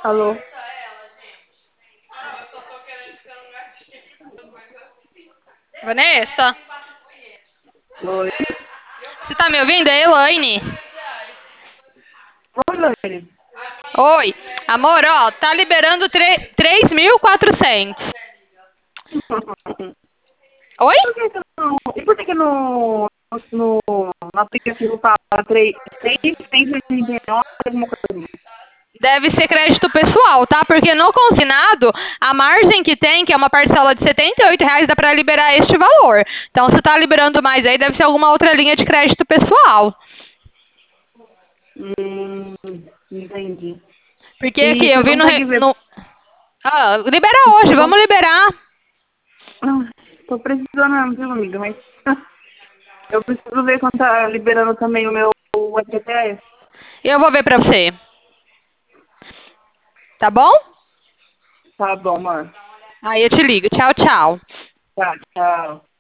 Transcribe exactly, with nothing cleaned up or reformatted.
Alô? Vanessa, Oi? você tá me ouvindo? É Elaine. Oi, Laine. Oi. Amor, ó, tá liberando três mil e quatrocentos. Oi? Por que que não... E por que que no, no, no aplicativo fala três, três, cento e oitenta e nove, alguma coisa? Deve ser crédito pessoal, tá? Porque no consignado, a margem que tem, que é uma parcela de setenta e oito reais, dá pra liberar este valor. Então, se tá liberando mais aí, deve ser alguma outra linha de crédito pessoal. Hum, entendi. Porque aqui, E eu você vi no... consegue re- ver... no... Ah, libera hoje, Você con... vamos liberar. ah, tô precisando mesmo, viu, amiga? Mas eu preciso ver quando tá liberando também o meu F G T S. Eu vou ver pra você. Tá bom? Tá bom, mano. Aí eu te ligo. Tchau, tchau. Tá, tchau.